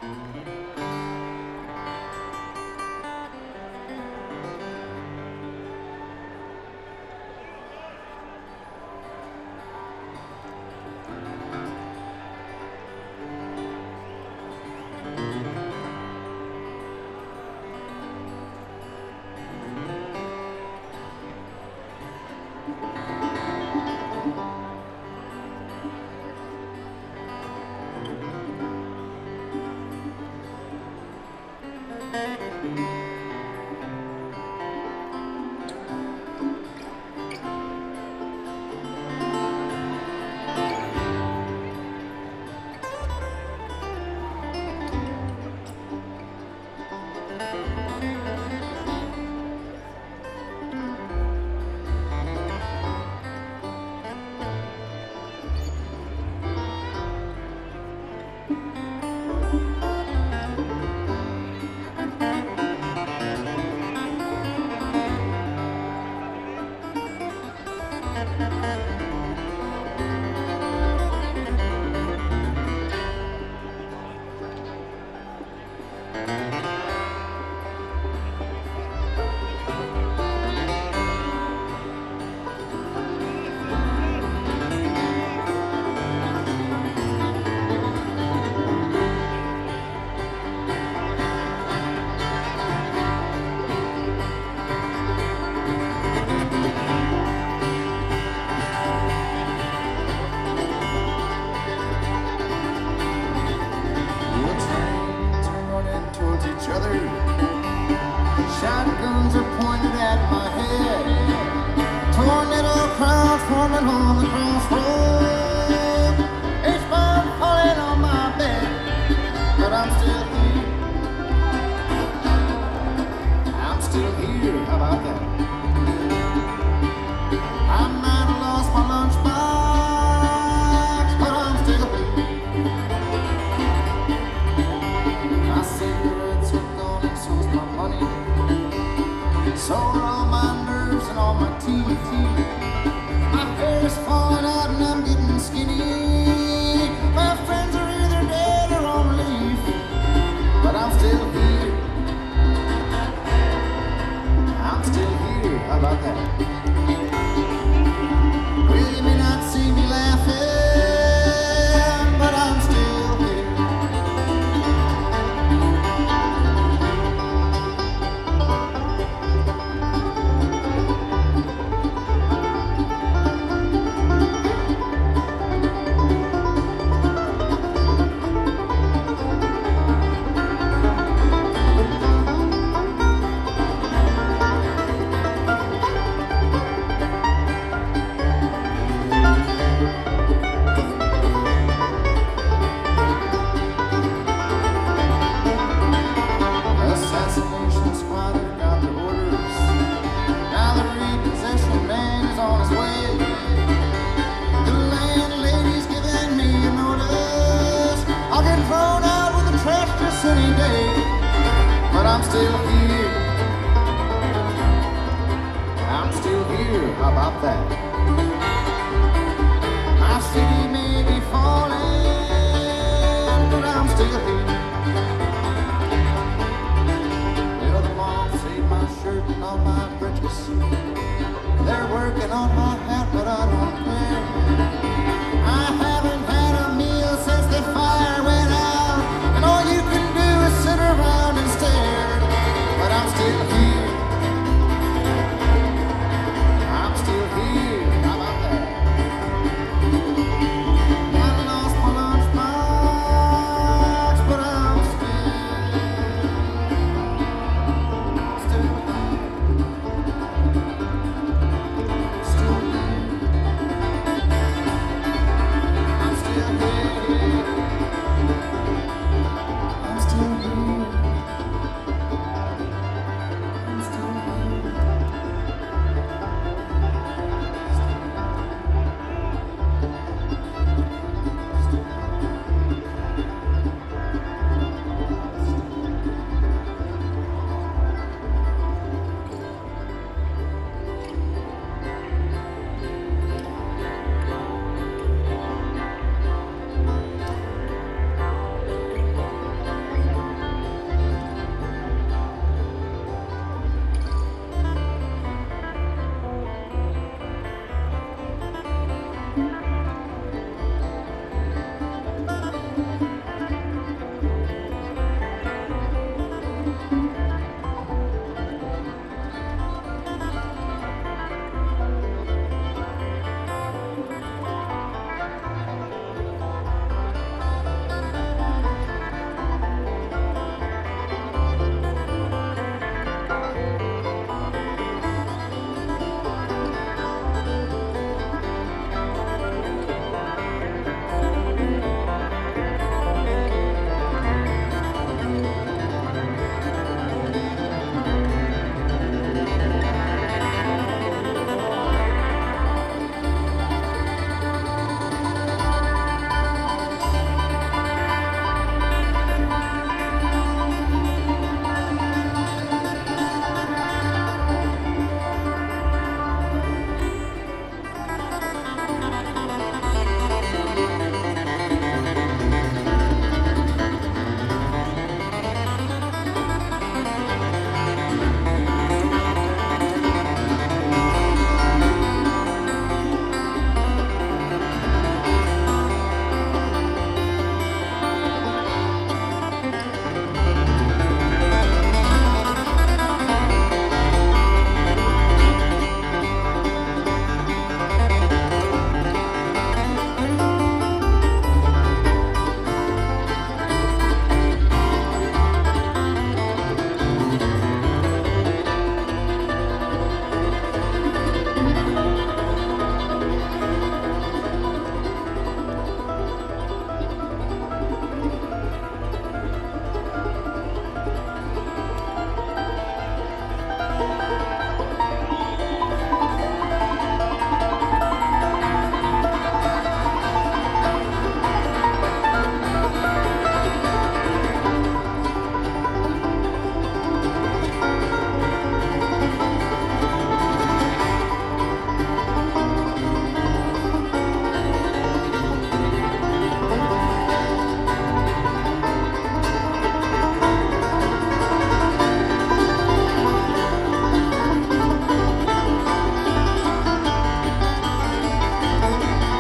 Shotguns are pointed at my head. Tornado crowd forming on the crossroad. H-bomb falling on my bed, but I'm still here. I'm still here. How about that? I might have lost my lunchbox, but I'm still here. My cigarettes are gone and so's my money. So are all my nerves and all my teeth. My hair's falling out and I'm getting skinny. My friends are either dead or on leave, but I'm still here. I'm still here. How about that? Well, you may not see me laughing, but I'm still here. But I'm still here. I'm still here. How about that?